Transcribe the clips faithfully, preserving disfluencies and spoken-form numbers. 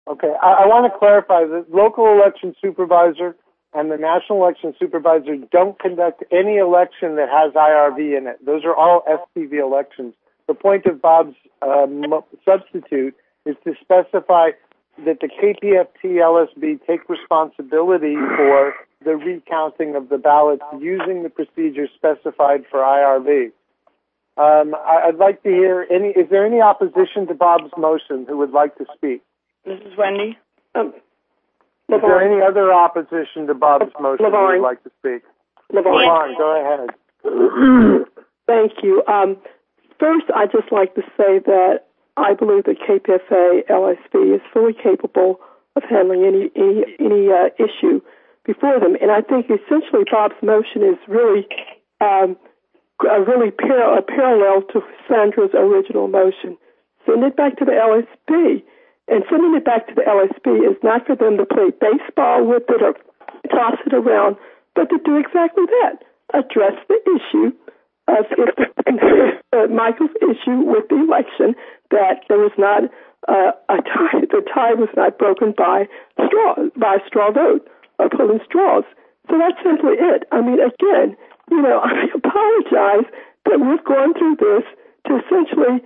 Okay, I, I want to clarify that local election supervisor and the national election supervisor don't conduct any election that has I R V in it. Those are all S P V elections. The point of Bob's um, substitute is to specify that the K P F T L S B take responsibility for the recounting of the ballots using the procedures specified for I R V. Um, I, I'd like to hear any, is there any opposition to Bob's motion who would like to speak? This is Wendy. Um, is there any other opposition to Bob's motion who would like to speak? LeVarn, go ahead. Thank you. Um, first, I'd just like to say that I believe that K P F A L S B is fully capable of handling any any, any uh, issue before them, and I think essentially Bob's motion is really um, a really par- a parallel to Sandra's original motion. Send it back to the L S B, and sending it back to the L S B is not for them to play baseball with it or toss it around, but to do exactly that: address the issue of if the, uh, Michael's issue with the election, that there was not uh, a tie, the tie was not broken by straw, by straw vote or pulling straws. So that's simply it. I mean, again, you know, I apologize that we've gone through this to essentially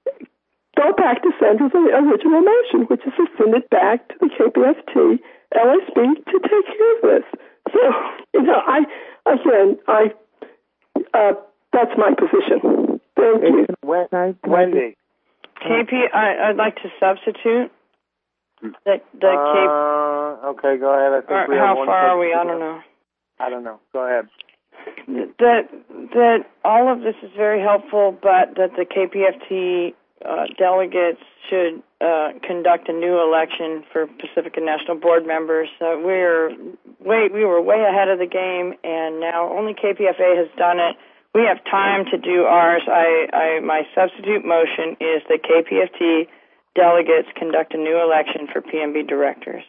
go back to Sandra's original motion, which is to send it back to the K P F T L S B to take care of this. So, you know, I, again, I, uh, that's my position. Thank you. Wendy. K P, I, I'd like to substitute the, the uh, K. Okay, go ahead. I think or, we have how one far are we? I don't know. I don't know. Go ahead. That that all of this is very helpful, but that the K P F T uh, delegates should uh, conduct a new election for Pacifica National Board members. Uh, we're way we were way ahead of the game, and now only K P F A has done it. We have time to do ours. I, I my substitute motion is that K P F T delegates conduct a new election for P M B directors.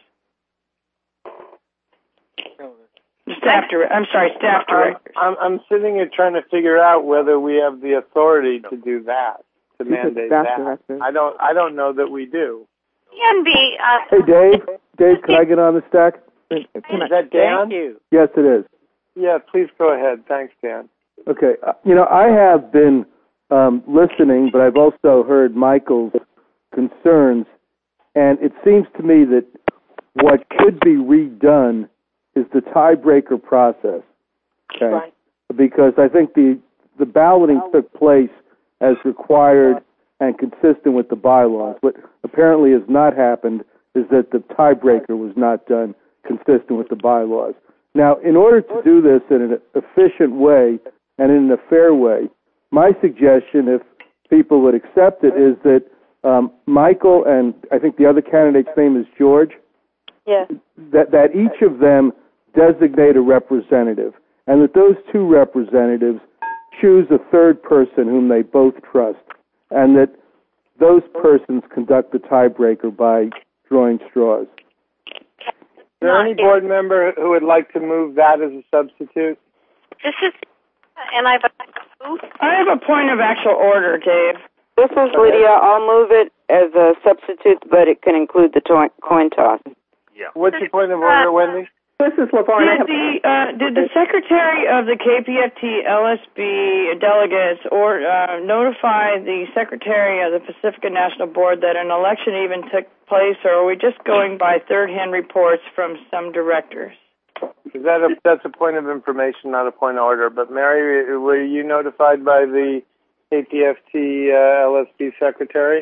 Staff director. I'm sorry, staff directors. I'm, I'm sitting here trying to figure out whether we have the authority to do that, to mandate that. Director. I don't. I don't know that we do. P M B. Uh, hey, Dave. Dave, can I get on the stack? Is that Dan? Thank you. Yes, it is. Yeah, please go ahead. Thanks, Dan. Okay. Uh, you know, I have been um, listening, but I've also heard Michael's concerns, and it seems to me that what could be redone is the tiebreaker process. Okay. Right. Because I think the the balloting took place as required and consistent with the bylaws. What apparently has not happened is that the tiebreaker was not done consistent with the bylaws. Now, in order to do this in an efficient way and in a fair way, my suggestion, if people would accept it, is that um, Michael and I think the other candidate's name is George, yes. that, that each of them designate a representative, and that those two representatives choose a third person whom they both trust, and that those persons conduct the tiebreaker by drawing straws. Is there any board member who would like to move that as a substitute? This is, and I've. I have a point of actual order, Dave. This is Lydia. I'll move it as a substitute, but it can include the to- coin toss. Yeah. What's your point of order, Wendy? This is LeVarn. Did the, uh, did the secretary of the K P F T L S B delegates or uh, notify the secretary of the Pacifica National Board that an election even took place, or are we just going by third-hand reports from some directors? Is that a, that's a point of information, not a point of order. But Mary, were you notified by the K P F T uh, L S B secretary?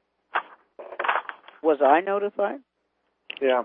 Was I notified? Yeah.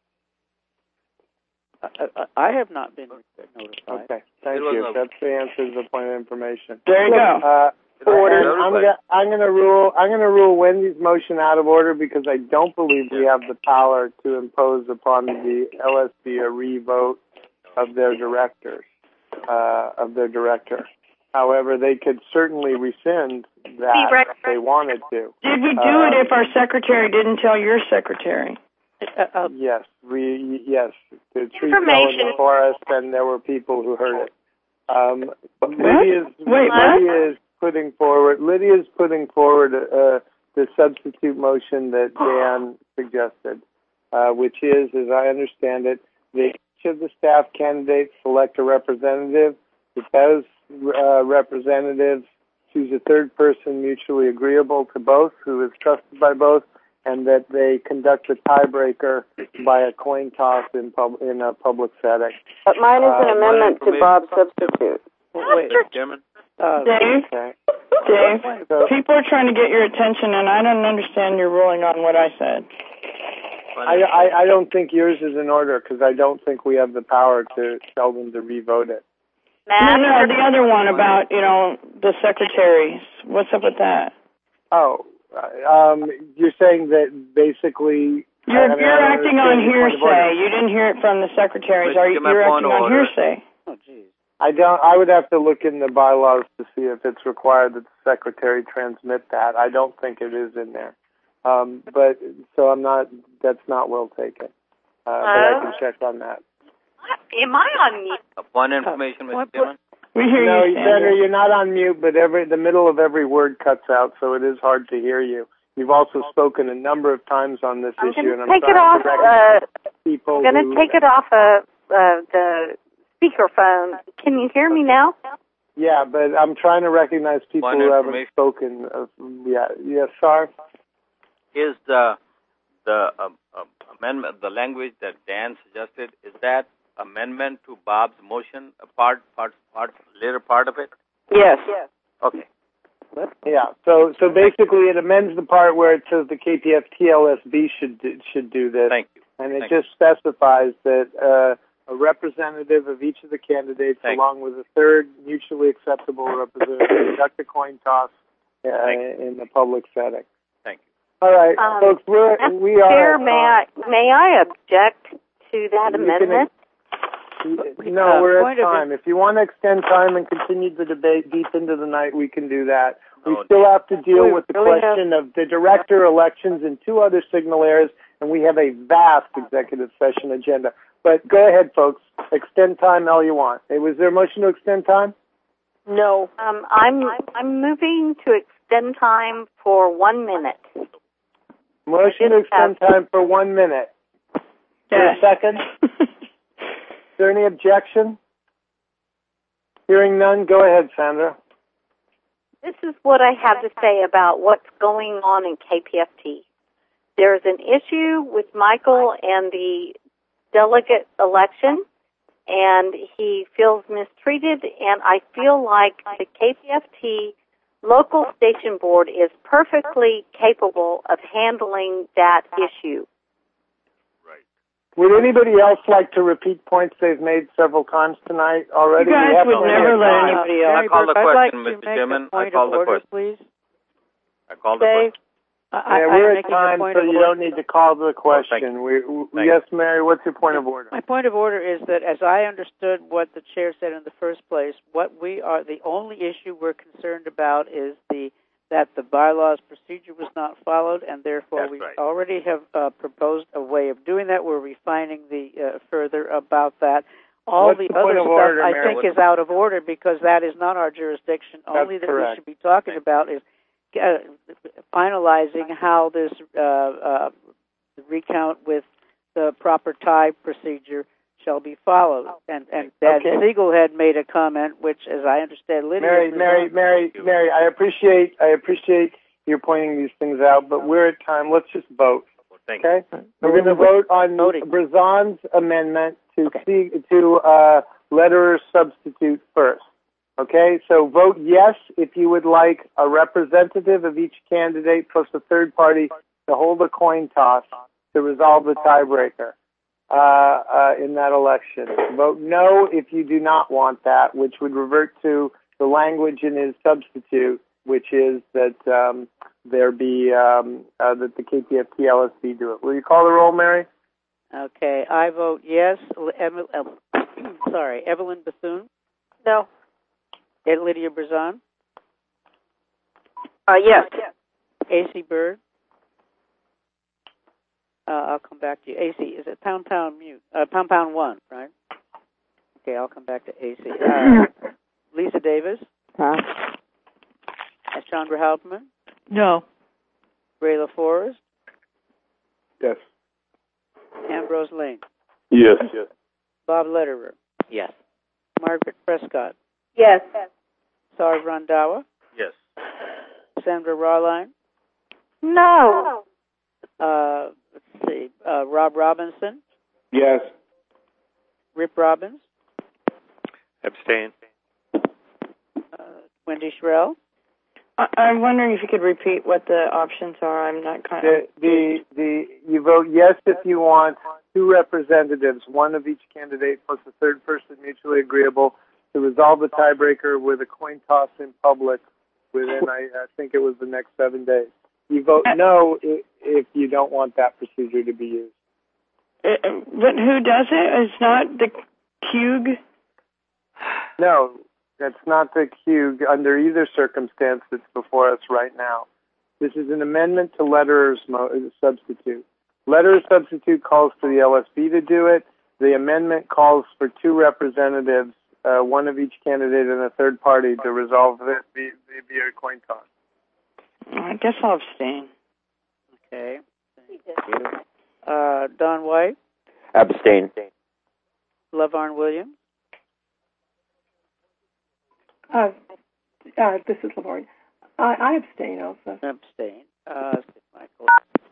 I, I have not been notified. Okay, thank you. That's the answer to the point of information. There you go. Uh, order. I'm gonna, I'm gonna rule. I'm gonna rule Wendy's motion out of order because I don't believe we have the power to impose upon the L S B a re-vote of their directors, uh, of their director. However, they could certainly rescind that if they wanted to. Did we do uh, it if our secretary didn't tell your secretary? Uh, uh, yes, we yes. The tree fell in the forest, and there were people who heard it. Um, Lydia's, Wait, Lydia is putting forward. Lydia is putting forward uh, the substitute motion that Dan suggested, uh, which is, as I understand it, that each of the staff candidates select a representative. That those uh, representatives choose a third person mutually agreeable to both, who is trusted by both, and that they conduct a tiebreaker by a coin toss in, pub- in a public setting. But mine is an Uh, amendment to Bob's substitute. Wait, Chairman. Uh, Dave, Okay. Dave, So, people are trying to get your attention, and I don't understand your ruling on what I said. I, I, I don't think yours is in order because I don't think we have the power to tell them to re-vote it. No, no, the other one about, you know, the secretaries. What's up with that? Oh, uh, um, you're saying that basically... You're, I mean, you're I don't acting on understand your point of order. hearsay. You didn't hear it from the secretaries. Wait, Are you, give my you're point acting of on order. hearsay. Oh, geez. I don't. I would have to look in the bylaws to see if it's required that the secretary transmit that. I don't think it is in there. Um, but so I'm not. That's not well taken. Uh, but I can check on that. Am I on mute? Uh, One information, Mister Chairman. We hear No, you, Sandra, Sandra. you're not on mute, but every the middle of every word cuts out, so it is hard to hear you. You've also spoken a number of times on this I'm issue, going and to I'm take it trying off. to Uh, recognize people I'm going who- to take it off of uh, the speakerphone. Can you hear me now? Yeah, but I'm trying to recognize people One who haven't information. spoken. Of, yeah, yes, Sar? Is the the um, um, amendment, the language that Dan suggested, is that amendment to Bob's motion a part, part, part, later part of it? Yes. Okay. Yeah. So so basically, it amends the part where it says the K P F T L S B should do, should do this, Thank you. and it Thank just specifies that uh, a representative of each of the candidates, Thank along with a third mutually acceptable representative, conduct a coin toss uh, Thank in the public setting. Thank you. All right, Um, folks. We're we are. Chair, may I may I object to that You can- amendment? No, Uh, we're point at of time. If you want to extend time and continue the debate deep into the night, we can do that. We No, still have to deal we with the really question of the director elections and two other signal errors, and we have a vast executive session agenda. But go ahead, folks. Extend time all you want. Hey, was there a motion to extend time? No. Um, I'm I'm moving to extend time for one minute. Motion to extend time for one minute. For a Yes. second? Is there any objection? Hearing none, go ahead, Sandra. This is what I have to say about what's going on in K P F T. There's an issue with Michael and the delegate election, and he feels mistreated, and I feel like the K P F T local station board is perfectly capable of handling that issue. Would anybody else like to repeat points they've made several times tonight already? You guys We have would plenty never of let time. anybody I else. call the I'd like question, to Mister make Chairman. a point I call of the order, question. please. I call the Dave, question. I, Yeah, I, we're I'm at making time, a point so of you order. don't need to call the thank question. we, we, Thank yes, Mary, what's your point of order? My point of order is that, as I understood what the chair said in the first place, what we are the only issue we're concerned about is the that the bylaws procedure was not followed, and therefore That's we right. already have uh, proposed a way of doing that. We're refining the uh, further about that. All What's the, the other point of stuff order, I Mary? think is out of order because that is not our jurisdiction. That's Only that correct. we should be talking about is uh, finalizing how this uh, uh, recount with the proper tie procedure shall be followed. And and Dan Okay. Siegel had made a comment, which, as I understand, Lydia Mary, was Mary, on. Mary, Mary, I appreciate, I appreciate you're pointing these things out, but we're at time. Let's just vote, Well, thank you. okay? We're going to vote on Voting. Brazan's amendment to Okay. see, to uh, letterer substitute first. Okay, so vote yes if you would like a representative of each candidate plus a third party to hold a coin toss to resolve the tiebreaker uh, uh, in that election. Vote no if you do not want that, which would revert to the language in his substitute, which is that um, there be um, uh, that the K P F T L S B do it. Will you call the roll, Mary? Okay, I vote yes. Em- em- sorry, Evelyn Bethune. No. Ed Lydia Brazan. Uh, yes. A C Bird. Uh, I'll come back to you. A C, is it pound pound mute? Uh, pound pound one, right? Okay, I'll come back to A C. Uh, Lisa Davis. Pass. Uh, Chandra Halpman. No. Ray LaForest. Yes. Ambrose Lane. Yes. Yes. Bob Lederer. Yes. Margaret Prescott. Yes. Sarv Randhawa. Yes. Sandra Rawline. No. Uh, let's see. Uh, Rob Robinson. Yes. Rip Robbins. Abstain. Uh, Wendy Shrell. I- I'm wondering if you could repeat what the options are. I'm not kind The, of. the, the, you vote yes if you want two representatives, one of each candidate plus a third person mutually agreeable to resolve the tiebreaker with a coin toss in public within, I, I think it was the next seven days. You vote no if, if you don't want that procedure to be used. Uh, but who does it? It's not the Q G? No, that's not the Q under either circumstance that's before us right now. This is an amendment to letterer's mo- substitute. Letterer's substitute calls for the L S B to do it. The amendment calls for two representatives, uh, one of each candidate and a third party, to resolve it via, via a coin toss. I guess I'll abstain. Okay. Thank you. Uh, Don White. Abstain. LaVarn Williams. Uh, uh, this is Laverne. I, I abstain also. Abstain. Uh, Michael.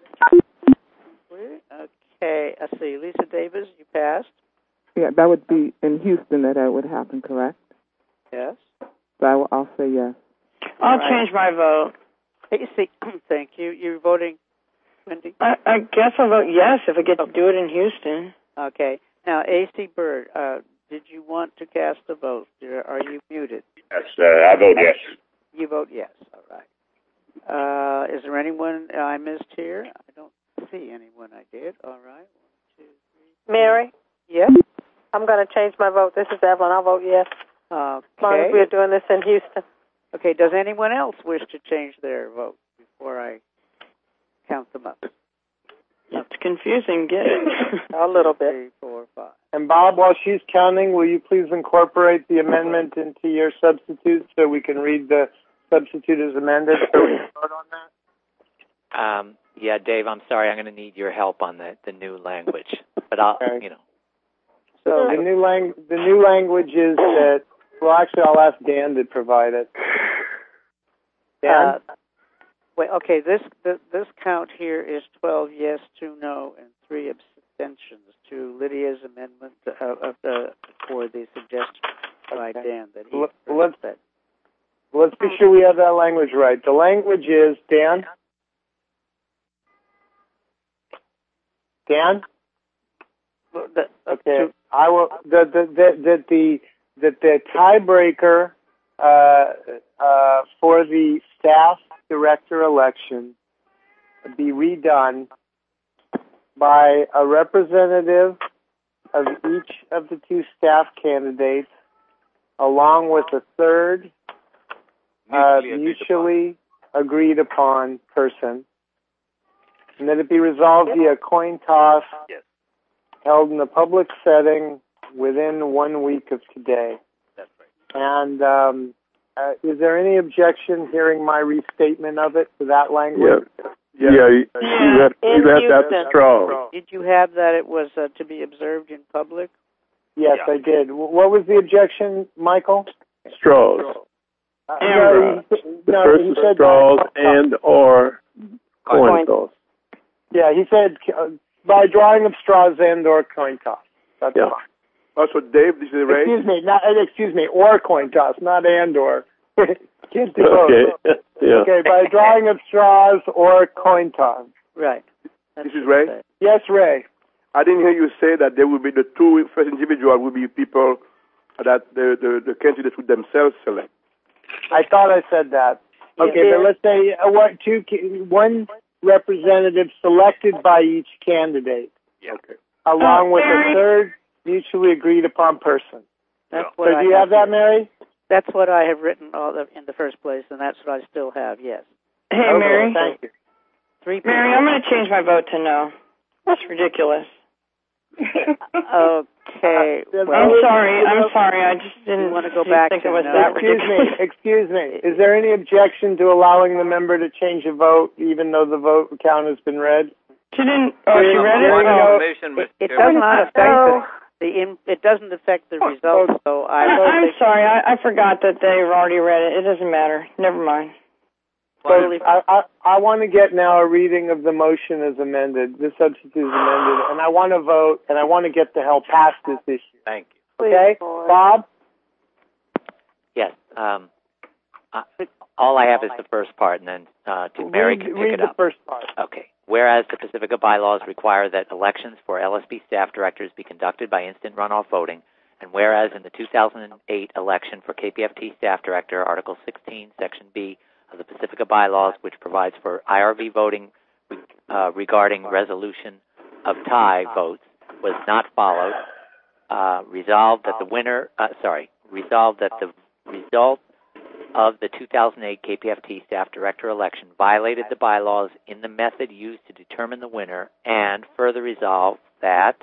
Okay. Let's see. Lisa Davis, you passed. Yeah, that would be in Houston that that would happen, correct? Yes. So I will, I'll say yes. I'll right. change my vote. Hey, see, thank you. You're voting, Wendy? I, I guess I'll vote yes if I get to do it in Houston. Okay. Now, A C Bird, uh, did you want to cast a vote? Are you muted? Yes, uh, I vote yes. You vote yes. All right. Uh, is there anyone I missed here? I don't see anyone I did. All right. One, two, three. Mary? Yes? I'm going to change my vote. This is Evelyn. I'll vote yes. Okay. As long as we're doing this in Houston. Okay. Does anyone else wish to change their vote before I count them up? It's confusing. Get it? A little bit. Three, four, five. And Bob, while she's counting, will you please incorporate the amendment into your substitute so we can read the substitute as amended so we can vote on that? Um, yeah, Dave, I'm sorry. I'm going to need your help on the, the new language. But I'll, Okay. you know. So the new lang- the new language is that, well, actually, I'll ask Dan to provide it. Dan? Uh, wait, okay, this, this this count here is twelve yes, two no, and three abstentions to Lydia's amendment of, of the for the suggestion by Okay. Dan that he L- let's that. let's be sure we have that language right. The language is Dan. Dan. The, uh, Okay. to, I will. That the the that the that the tiebreaker uh, uh, for the staff director election be redone by a representative of each of the two staff candidates, along with a third uh, Mutually agreed mutually agreed upon person, and that it be resolved via coin toss Yes. held in a public setting within one week of today. That's right. And um, uh, is there any objection hearing my restatement of it to that language? Yeah, yeah, yeah you, you have, In you have that Houston. strong. did you have that it was uh, to be observed in public? Yes, Yeah. I did. W- What was the objection, Michael? Straws. Uh, And- no, he, The no, first he is said straws by- and or coin Coin. toss. Yeah, he said uh, by drawing of straws and or coin toss. That's Yeah. fine. Also, Dave, this is Ray. Excuse me, not uh, excuse me, or coin toss, not and or. Can't do both. Okay. yeah. Okay, by drawing of straws or coin toss. Right. That's This is what Ray. it said. Yes, Ray. I didn't hear you say that there will be the two first individual will be people that the the, the candidates would themselves select. I thought I said that. Okay, Yeah. but let's say uh, what two ca- one representative selected by each candidate, Okay. along Oh, with a Mary. third mutually agreed upon person. That's So what do I you have that, here. Mary? That's what I have written all the, in the first place, and that's what I still have. Yes. Hey, Okay, Mary. Thank you. Three people. Mary, I'm going to change my vote to no. That's ridiculous. Okay. Uh, well, I'm sorry. I'm sorry. I just didn't You wanna go back think to it was no? that Excuse me. ridiculous. Excuse me. Is there any objection to allowing the member to change a vote, even though the vote count has been read? She didn't. Oh, she read it. One Oh. information, It, it Mister does Chairman. not affect So- the, the in, it doesn't affect the results. So I I, will I'm take- sorry. I, I forgot that they've already read it. It doesn't matter. Never mind. So I, I, I want to get now a reading of the motion as amended. The substitute is amended, and I want to vote, and I want to get the hell past this issue. Thank you. Okay, Bob? Yes. Um, uh, all I have is the first part, and then uh, to Mary read, can pick read it the up. first part. Okay. Whereas the Pacifica bylaws require that elections for L S B staff directors be conducted by instant runoff voting, and whereas in the two thousand eight election for K P F T staff director, Article sixteen, Section B of the Pacifica bylaws, which provides for I R V voting uh, regarding resolution of tie votes, was not followed, uh, resolved that the winner, uh, sorry, resolved that the result of the two thousand eight K P F T staff director election violated the bylaws in the method used to determine the winner, and further resolved that...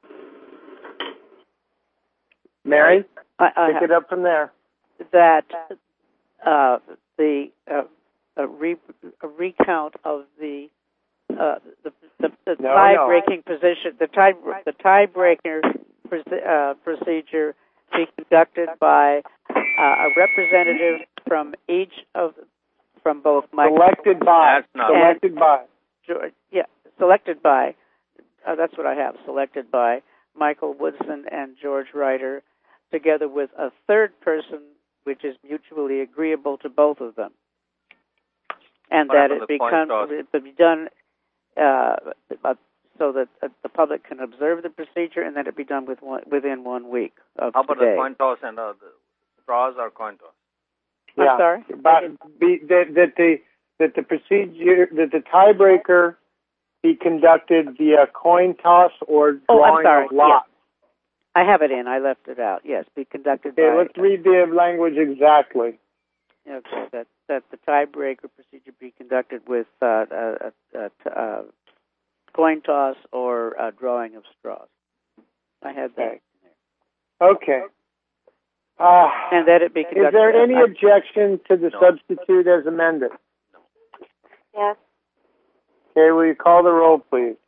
Mary, I, I pick have, it up from there. that uh, the uh, a, re, a recount of the uh, the, the, the No, tie-breaking position, the tie the tie-breaker uh, procedure be conducted by uh, a representative from each of from both Michael Selected by. That's not Selected by. George, yeah, selected by. Uh, that's what I have. Selected by Michael Woodson and George Ryder, together with a third person, which is mutually agreeable to both of them, and What that happened it to the coin become toss? it be done uh, uh, so that uh, the public can observe the procedure, and that it be done with one, within one week of How about today. the coin toss and uh, the straws or coin toss? I'm Yeah. sorry. But be, that, that the that the procedure that the tiebreaker be conducted via coin toss or Oh, I'm drawing sorry. of lots. I have it in. I left it out. Yes, be conducted Okay, by. let's read the language exactly. Okay, that that the tiebreaker procedure be conducted with uh, a, a, a, a coin toss or a drawing of straws. I had that. Okay. Uh, And that it be conducted. is there any I- objection to the No. substitute as amended? Yes. Okay, will you call the roll, please?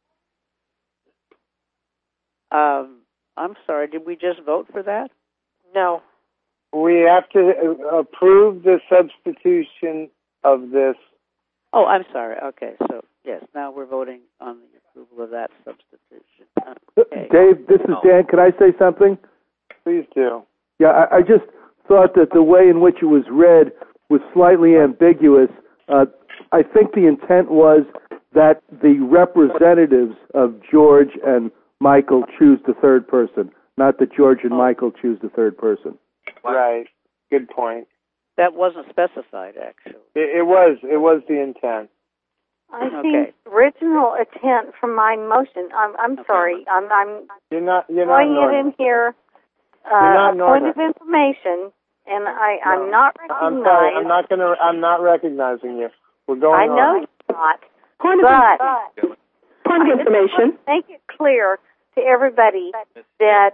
Um, I'm sorry. Did we just vote for that? No. We have to uh, approve the substitution of this. Oh, I'm sorry. Okay, so yes, now we're voting on the approval of that substitution. Okay. Dave, this is Dan. Can I say something? Please do. Yeah, I, I just thought that the way in which it was read was slightly ambiguous. Uh, I think the intent was that the representatives of George and Michael choose the third person, not that George and Michael choose the third person. Right. Good point. That wasn't specified, actually. It, it was. It was the intent. I Okay. think original intent from my motion. I'm I'm Okay. sorry. I'm I'm You're not. You're not. throwing it Northern. in here. You're not Uh, a point of Northern. information, and I No. I'm not I'm recognized. sorry. I'm not gonna. I'm not recognizing you. We're going I know on. you're not. Point of, But point of I just information. want to make it clear to everybody that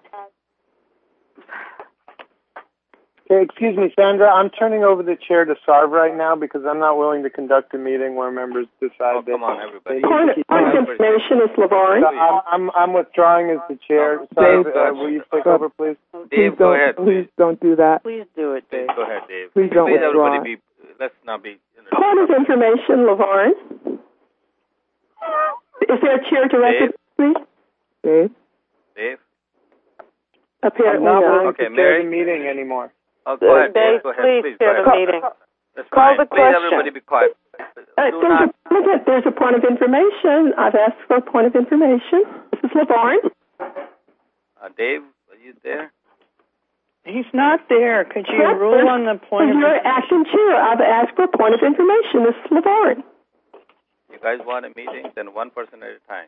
Okay, excuse me, Sandra. I'm turning over the chair to Sarv right now because I'm not willing to conduct a meeting where members decide Oh, that come on, everybody. they need Point to of, keep point of on. information is LaVarn. So I'm, I'm I'm withdrawing as the chair. Sarv, uh, will you take over, please? Dave, please go don't, ahead. Please don't do that. Please do it, Please Dave. go ahead, Dave. Please don't Please, withdraw. everybody, be. Let's not be. You know, Point of information, LaVarn. Is there a chair directed, please? Dave? Dave. I'm Apparently not not. willing Okay, to chair Mary. the meeting anymore. Oh, go ahead, Dave. Dave, Go ahead, please please. chair Go the ahead. meeting. That's Call fine. the Please, question. everybody, be quiet. Uh, Do there's, not. a, look at- there's a point of information. I've asked for a point of information. This is LaVarn. Uh, Dave, are you there? He's not there. Could you Yes, rule sir. on the point of You're acting chair. I've asked for a point of information. This is LaVarn. You guys want a meeting? Then one person at a time.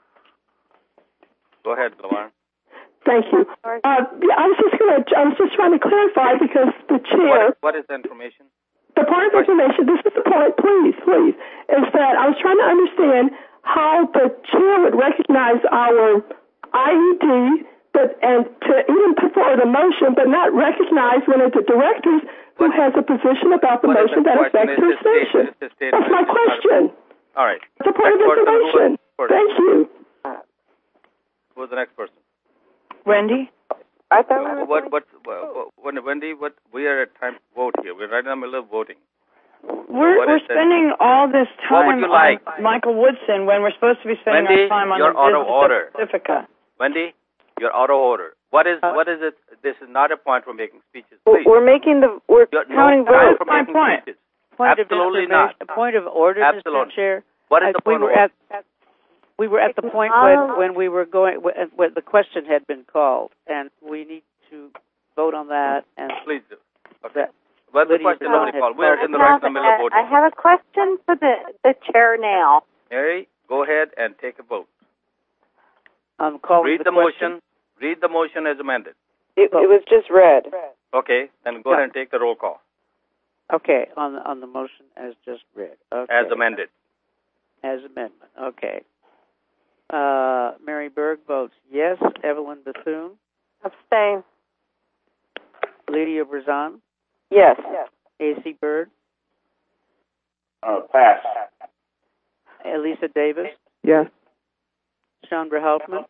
Go ahead, Lamar. Thank you. Uh, yeah, I was just going to. I was just trying to clarify because the chair. What, what is the information? The point of information, this is the point, please, please, is that I was trying to understand how the chair would recognize our I E D, but and to even put forward a motion, but not recognize one of the directors who What- has a position about the what is motion the that question? affects It's her a statement. station. It's a statement. That's my It's not- question. All right. It's a point of That person who was- information. person? Thank you. Who's the next person? Wendy? I thought we were What, what, what, what, Wendy, what, we are at time to vote here. We're right in the middle of voting. We're, What we're is that? spending all this What would time you like? on Michael Woodson when we're supposed to be spending Wendy, our time on you're the out of business order. of Pacifica. Wendy, you're out of order. What is, Uh, what is it? This is not a point for making speeches. Please. We're making the we're You're, counting no time votes. for my making point. speeches. Point Absolutely of not. A point of order, Absolutely. Mister Chair. What is I- the we point were of order? at we were at the point when when we were going when, when the question had been called, and we need to vote on that. And Please do. Okay. that What's the Lydia question Brown nobody had called? We're called. in the I right have, in the middle of a- voting. I have a question for the, the chair now. Mary, go ahead and take a vote. I'm calling Read the, the question. motion. Read the motion as amended. It, it was just read. Okay, then go No. ahead and take the roll call Okay, on the, on the motion as just read. Okay. as amended. As amendment. Okay. Uh, Mary Berg votes yes. Evelyn Bethune. Abstain. Lydia Brazan. Yes. A C Bird. Uh, pass. Elisa Davis. Yes. Chandra Helpman.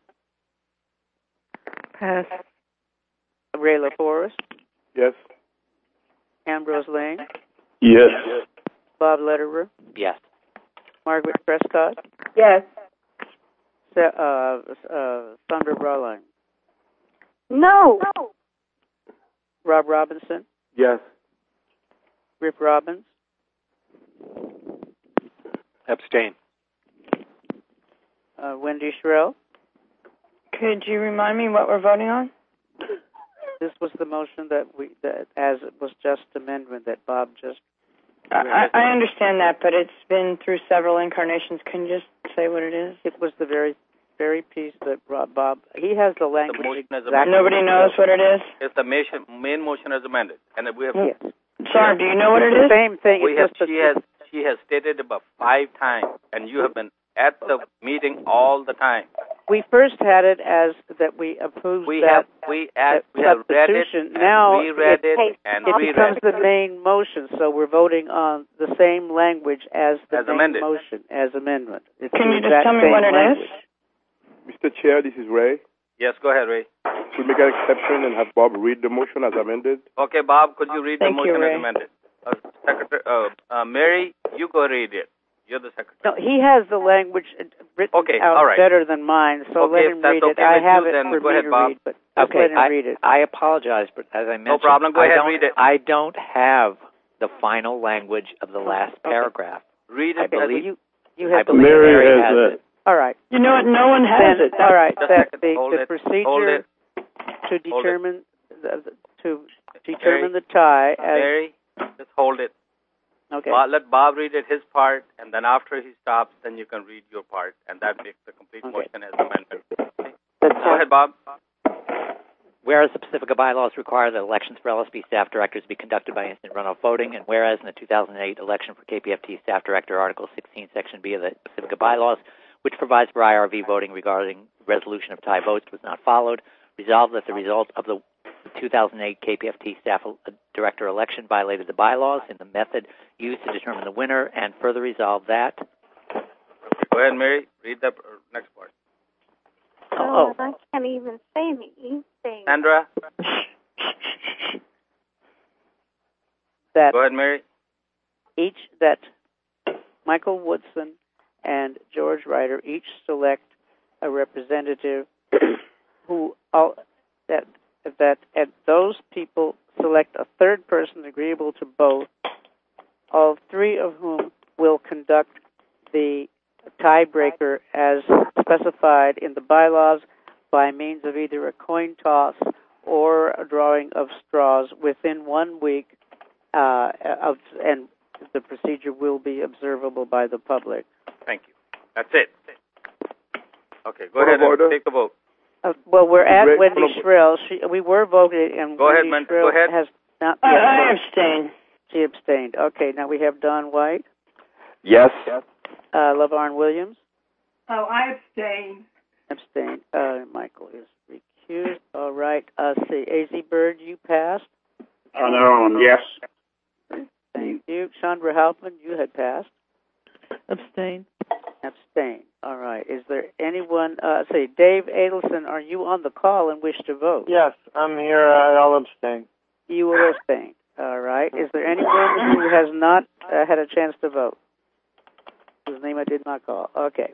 Pass. Ray LaForest. Yes. Ambrose Lane. Yes. Bob Lederer. Yes. Margaret Prescott. Yes. Sa- uh, uh, Sandra Brauline. No. Rob Robinson. Yes. Rip Robbins. Abstain. Uh, Wendy Shrell. Could you remind me what we're voting on? This was the motion that we, that as it was just amendment that Bob just. I, I understand that, but it's been through several incarnations. Can you just say what it is? It was the very, very piece that Rob, Bob. He has the language. motion as exactly. amended. Nobody knows what it is? It's the motion, main motion as amended, and we have. Yes. Sorry, do you know what it The is? same thing. We It have. was the- She has. She has stated about five times, and you have been at the meeting all the time. We first had it as that we approved We that. have. We as that we have read it. substitution. And Now reread it, it, and it reread becomes it. the main motion, so we're voting on the same language as the As main amended. motion as amendment. It's Can the you just exact tell me same what it is? language. Mister Chair, this is Ray. Yes, go ahead, Ray. Should we make an exception and have Bob read the motion as amended? Okay, Bob, could you read Thank the you, motion Ray. as amended? Uh, Secretary, uh, uh, Mary, you go read it. You're the secretary. No, he has the language uh, written Okay, out all right. better than mine, so Okay, let if him that's read it. okay I with have you, it then for go me ahead, to Bob. read, but just Okay, let him I, read it. I apologize, but as I mentioned, problem. Go I ahead, don't, read it. I don't have the final language of the last Okay. paragraph. Read I it. believe, you, you I have believe Mary Mary has has it. it. All right. You know what? No one has Then, it. all right. Just a That second. the, Hold the it. procedure Hold it. to Hold it. determine the, the, to determine the tie as Mary, just hold it. okay. Bob, let Bob read it his part, and then after he stops, then you can read your part, and that makes the complete Okay. motion as amended. Okay. Go ahead, Bob. Whereas the Pacifica bylaws require that elections for L S B staff directors be conducted by instant runoff voting, and whereas in the two thousand eight election for K P F T staff director, Article sixteen, Section B of the Pacifica bylaws, which provides for I R V voting regarding resolution of tie votes, was not followed, resolved that the result of the two thousand eight K P F T staff director election violated the bylaws in the method used to determine the winner, and further resolved that. Go ahead, Mary. Read the uh, next part. Oh, I can't even say anything. Sandra. That Go ahead, Mary. each that Michael Woodson and George Ryder each select a representative who all, that that and those people select a third person agreeable to both, all three of whom will conduct the tiebreaker as specified in the bylaws by means of either a coin toss or a drawing of straws within one week, uh, of, and the procedure will be observable by the public. Thank you. That's it. Okay, go Point ahead of order. and take the vote. Uh, well, we're at Great. Wendy Point of- Shrell. She, we were voting, and Go ahead, Wendy man. Shrell Go ahead. has not I, yet I voted. abstain. She abstained. Okay, now we have Don White, Yes. uh, LaVarn Williams, Oh, I abstain. abstained. Uh, Michael is recused. All right. Uh, see, A Z Bird, you passed. On their own, yes. Thank you. Chandra Halpman, you had passed. Abstain. Abstain. All right. Is anyone, uh, say, Dave Adelson, are you on the call and wish to vote? Yes, I'm here. Uh, I'll abstain. You will abstain. All right. Is there anyone who has not uh, had a chance to vote? Whose name I did not call. Okay.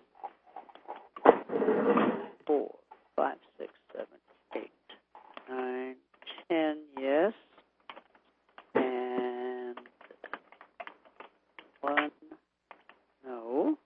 Four, five, six, seven, eight, nine, ten, yes. And one, no.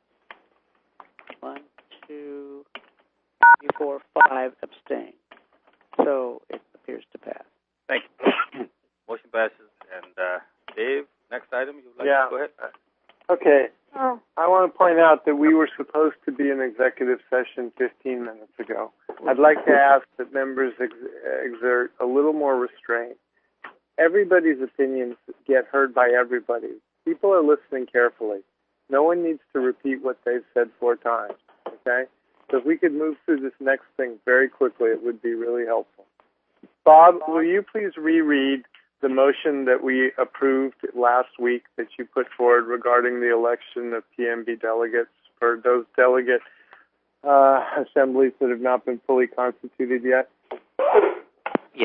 One, two, three, four, five, abstain. So it appears to pass. Thank you. Motion passes. And uh, Dave, next item, you'd like yeah. to go ahead? Okay. Oh. I want to point out that we were supposed to be in executive session fifteen minutes ago. I'd like to ask that members ex- exert a little more restraint. Everybody's opinions get heard by everybody. People are listening carefully. No one needs to repeat what they've said four times, okay? So if we could move through this next thing very quickly, it would be really helpful. Bob, will you please reread the motion that we approved last week that you put forward regarding the election of P M B delegates for those delegate uh, assemblies that have not been fully constituted yet? Yes.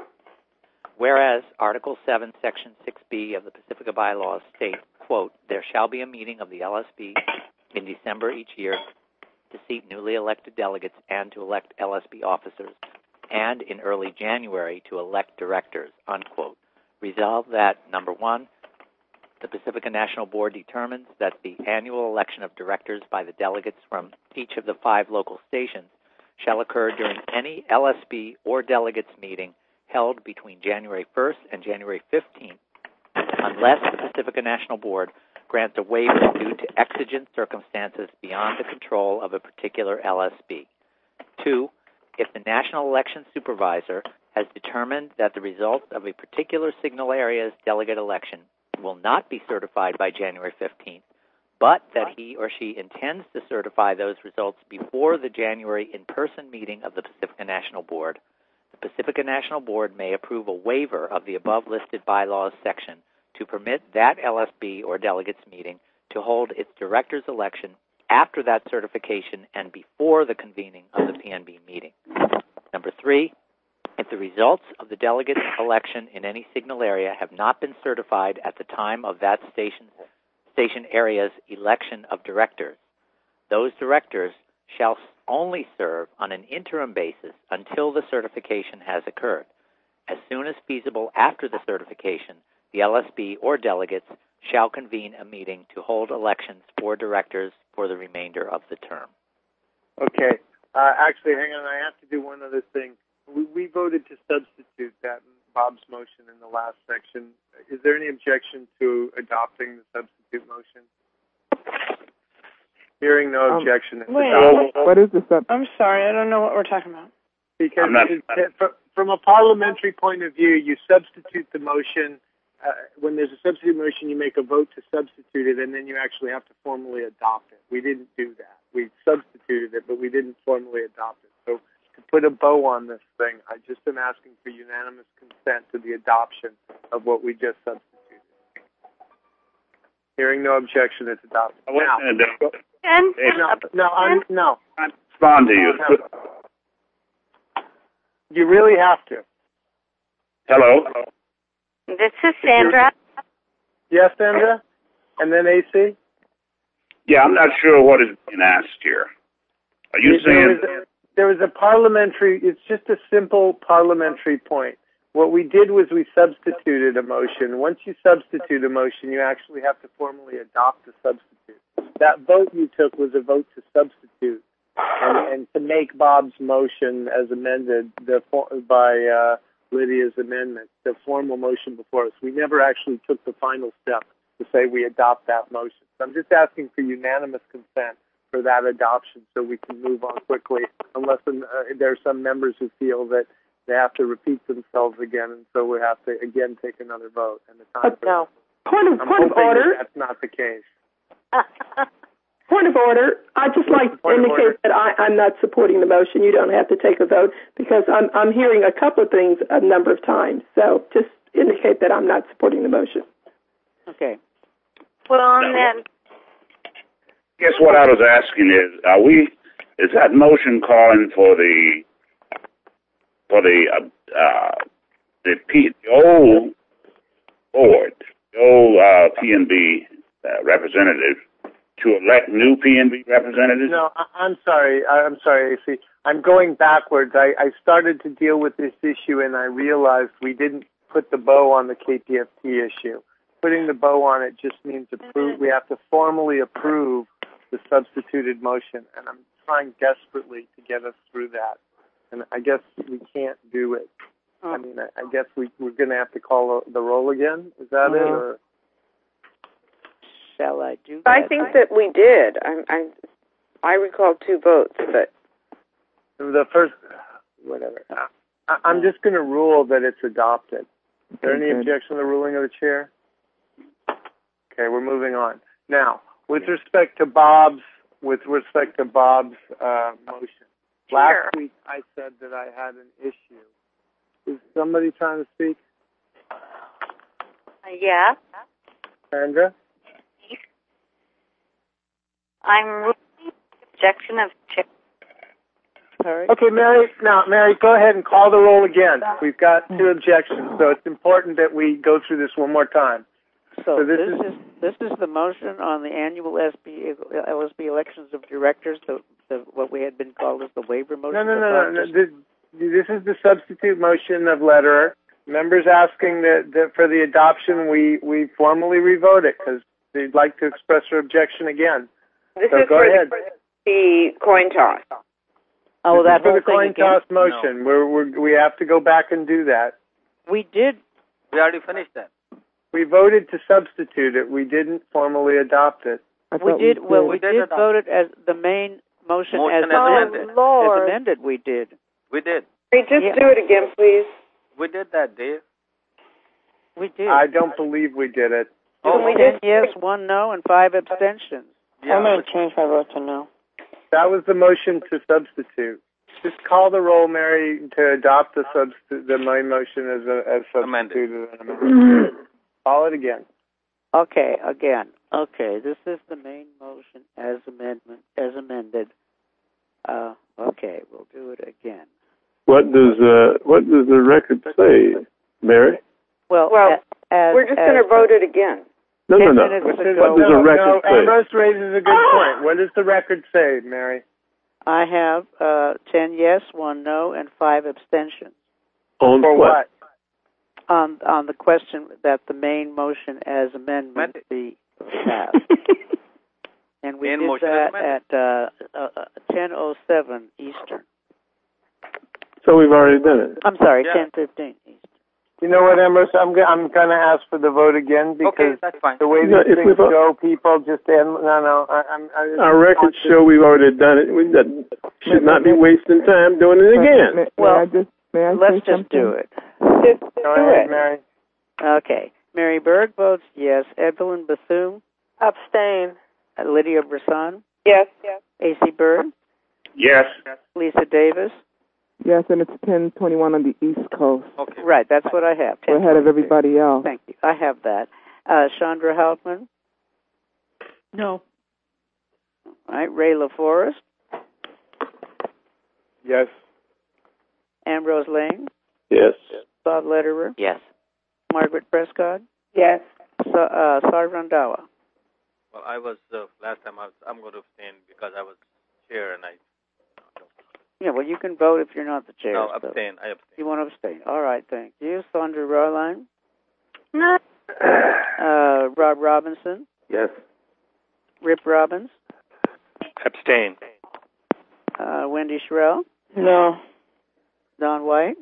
Whereas Article seven, Section six B of the Pacifica Bylaws states, quote, there shall be a meeting of the L S B in December each year to seat newly elected delegates and to elect L S B officers, and in early January to elect directors, unquote. Resolve that, number one, the Pacifica National Board determines that the annual election of directors by the delegates from each of the five local stations shall occur during any L S B or delegates meeting held between January first and January fifteenth, unless the Pacifica National Board grants a waiver due to exigent circumstances beyond the control of a particular L S B. Two, if the National Election Supervisor has determined that the results of a particular signal area's delegate election will not be certified by January fifteenth, but that he or she intends to certify those results before the January in-person meeting of the Pacifica National Board, the Pacifica National Board may approve a waiver of the above-listed bylaws section to permit that L S B or delegates meeting to hold its director's election after that certification and before the convening of the P N B meeting. Number three, if the results of the delegate's election in any signal area have not been certified at the time of that station, station area's election of directors, those directors shall only serve on an interim basis until the certification has occurred. As soon as feasible after the certification, the L S B or delegates shall convene a meeting to hold elections for directors for the remainder of the term. Okay. Uh, actually, hang on. I have to do one other thing. We, we voted to substitute that in Bob's motion in the last section. Is there any objection to adopting the substitute motion? Hearing no um, objection. Wait, what is the sub? I'm sorry, I don't know what we're talking about. Because it, it, from a parliamentary point of view, you substitute the motion. Uh, when there's a substitute motion, you make a vote to substitute it, and then you actually have to formally adopt it. We didn't do that. We substituted it, but we didn't formally adopt it. So to put a bow on this thing, I just am asking for unanimous consent to the adoption of what we just substituted. Hearing no objection, it's adopted. Now, And, no, no, I'm, no. I respond to you. You really have to. Hello? this is Sandra. Yes, Sandra? And then A C? Yeah, I'm not sure what is being asked here. Are you there saying... Was a, there was a parliamentary, it's just a simple parliamentary point. What we did was we substituted a motion. Once you substitute a motion, you actually have to formally adopt the substitute. That vote you took was a vote to substitute and, and to make Bob's motion as amended the, by uh, Lydia's amendment, the formal motion before us. We never actually took the final step to say we adopt that motion. So I'm just asking for unanimous consent for that adoption so we can move on quickly, unless uh, there are some members who feel that they have to repeat themselves again, and so we have to, again, take another vote. And the time uh, no. Point of, I'm point of order. That that's not the case. Point of order. I'd just like to indicate that I, I'm not supporting the motion. You don't have to take a vote because I'm, I'm hearing a couple of things a number of times. So just indicate that I'm not supporting the motion. Okay. Well, and then... I guess what I was asking is, are we, is that motion calling for the for the uh, uh, the, P, the old board, the old uh, P N B uh, representative to elect new P N B representatives? No, I, I'm sorry. I, I'm sorry, A C. I'm going backwards. I, I started to deal with this issue, and I realized we didn't put the bow on the K P F T issue. Putting the bow on it just means approve. We have to formally approve the substituted motion, and I'm trying desperately to get us through that. And I guess we can't do it. I mean, I, I guess we, we're going to have to call the roll again. Is that uh, it? Or? Shall I do that? I think that we did. I, I, I recall two votes, but The first, whatever. I, I'm just going to rule that it's adopted. Is there any objection to the ruling of the chair? Okay, we're moving on. Now, with respect to Bob's, with respect to Bob's uh, motion, last week I said that I had an issue. Is somebody trying to speak? Uh, yeah. Sandra? I'm ruling objection of chair. Sorry. Okay, Mary. Now, Mary, go ahead and call the roll again. We've got two objections, so it's important that we go through this one more time. So, So this this, is- is, this is the motion on the annual S B, L S B elections of directors, the, the what we had been called as the waiver motion. No, no, that no, Bob no. no. just- This, this is the substitute motion of letterer. Members asking that, that for the adoption, we, we formally revote it because they'd like to express their objection again. this So is go for ahead. the, the coin toss. Oh, This that is for whole the thing coin again? toss motion. We're, we're, we have to go back and do that. We did. We already finished that. We voted to substitute it. We didn't formally adopt it. I We thought did. Well, we We did did adopt. vote it as the main motion, Motion as, as amended. amended. As amended, we did. We did. Hey, just Yeah. do it again, please. We did that, Dave. We did. I don't believe we did it. Oh, we ten did. yes, one no, and five abstentions. Yeah, I'm going but- to change my vote to no. That was the motion to substitute. Just call the roll, Mary, to adopt the subst- the main motion as a, as substituted. and amended. Call it again. Okay, again. Okay, this is the main motion as amendment as amended. Uh, okay, we'll do it again. What does uh, what does the record say, Mary? Well, Well, a- as, We're just as, going to vote it again. No, no, ten no. minutes What ago- does the no, record no, say? Ambrose raises a good point. What does the record say, Mary? I have uh, ten yes, one no, and five abstentions On For what? on on the question that the main motion as amendment be passed. And we Main did motion as that at uh, uh, ten oh seven Eastern. So we've already done it. I'm sorry, Yeah. ten fifteen Eastern. You know what, Ambrose? I'm go- I'm going to ask for the vote again because Okay, that's fine. the way No, these if we things vote- go, people just end. No, no. I, I'm. I, Our records show we've already done it. We done- should not be wasting time doing it again. May, may Well, I just, may I Let's say just something? do it. Just Go do ahead, it. Mary. Okay. Mary Berg votes yes. Evelyn Bethune, Abstain. uh, Lydia Brisson, Yes. Yes. A C Bird, Yes. Lisa Davis. Yes, and it's ten twenty-one on the East Coast. Okay. Right, that's what I have. We're ahead of ten twenty-two. everybody else. Thank you. I have that. Uh, Chandra Hauptman. No. All right. Ray LaForest, Yes. Ambrose Lane, Yes. Bob Lederer, Yes. Margaret Prescott, Yes. Sa- uh, Sar Randawa. Well, I was, uh, last time I was, I'm going to abstain because I was chair and I, Yeah, well, you can vote if you're not the chair. no, so- abstain. I abstain. You want to abstain? All right, thank you. Sandra Rohrlein, No. uh, Rob Robinson, Yes. Rip Robbins, Abstain. uh, Wendy Sherrill, No. Don White,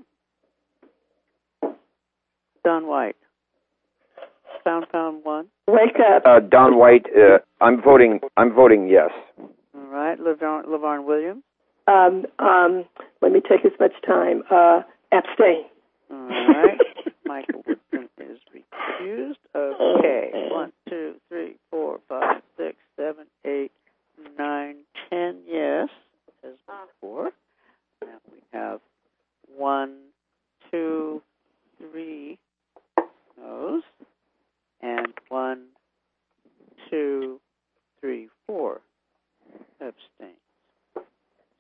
Don White, Pound Pound One. Wake up. Uh, Don White, uh, I'm voting. I'm voting yes. All right, LeVarn, LeVarn Williams. Um, um, let me take as much time. Uh, abstain. All right, Michael Woodson is recused. Okay, one, two, three, four, five, six, seven, eight, nine, ten. Yes, as before. Now we have one, two, three no's, and one, two, three, four abstains.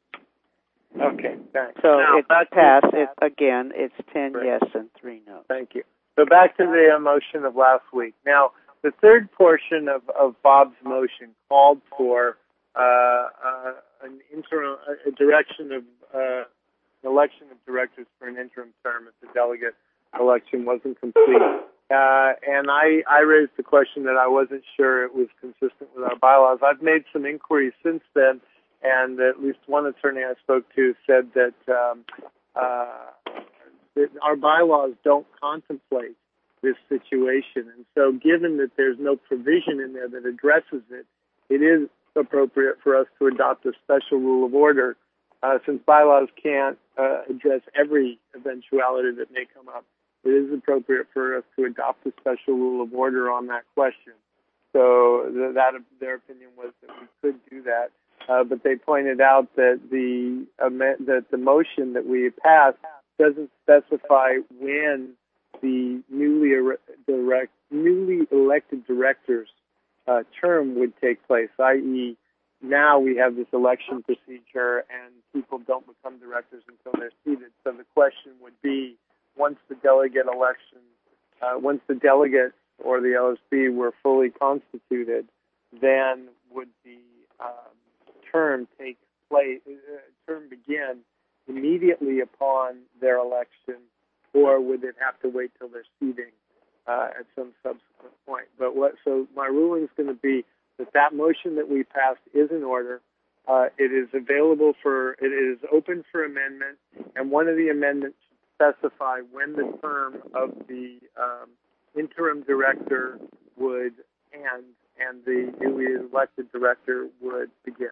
Okay, thanks. So now, it back passed. To, it, again, it's ten right. yes and three no. Thank you. So back to the motion of last week. Now, the third portion of, of Bob's motion called for uh, uh, an interim, a direction of uh, an election of directors for an interim term if the delegate election wasn't complete. Uh, and I, I raised the question that I wasn't sure it was consistent with our bylaws. I've made some inquiries since then, and at least one attorney I spoke to said that, um, uh, that our bylaws don't contemplate this situation. And so given that there's no provision in there that addresses it, it is appropriate for us to adopt a special rule of order, uh, since bylaws can't uh, address every eventuality that may come up. It is appropriate for us to adopt a special rule of order on that question. So th- that their opinion was that we could do that, uh, but they pointed out that the uh, that the motion that we passed doesn't specify when the newly er- direct newly elected director's uh, term would take place, that is, now we have this election procedure and people don't become directors until they're seated. So the question would be, once the delegate election, uh, once the delegates or the L S B were fully constituted, then would the um, term take place, uh, term begin immediately upon their election, or would it have to wait till their seating uh, at some subsequent point? But what? So my ruling is going to be that that motion that we passed is in order. Uh, it is available for, it is open for amendment, and one of the amendments specify when the term of the um, interim director would end and the newly elected director would begin.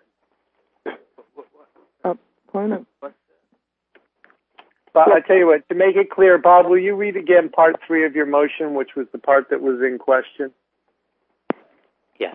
Uh, point of. But I tell you what, to make it clear, Bob, will you read again part three of your motion, which was the part that was in question? Yes.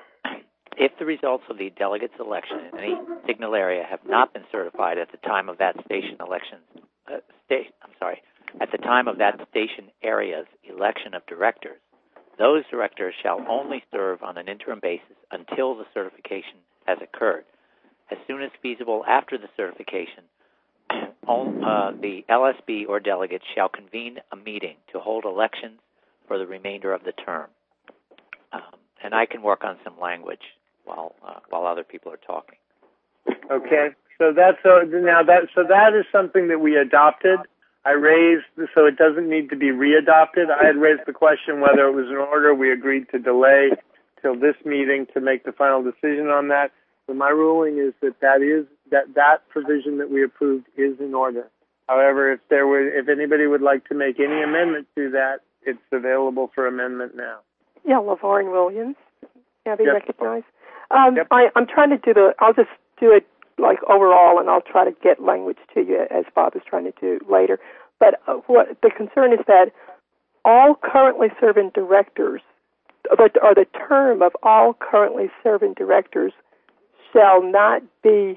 If the results of the delegates' election in any signal area have not been certified at the time of that station election, uh, sta- I'm sorry, at the time of that station area's election of directors, those directors shall only serve on an interim basis until the certification has occurred. As soon as feasible after the certification, all, uh, the L S B or delegates shall convene a meeting to hold elections for the remainder of the term. Um, and I can work on some language while uh, while other people are talking. Okay, so that's uh, now that so that is something that we adopted. I raised, so it doesn't need to be readopted. I had raised the question whether it was in order. We agreed to delay till this meeting to make the final decision on that. So my ruling is that that is that that provision that we approved is in order. However, if there were, if anybody would like to make any amendment to that, it's available for amendment now. Yeah, LaVarn Williams. Yeah, be Yep. recognized. Um, Yep. I, I'm trying to do the. I'll just do it like overall, and I'll try to get language to you as Bob is trying to do later. But uh, what the concern is that all currently serving directors, or the term of all currently serving directors, shall not be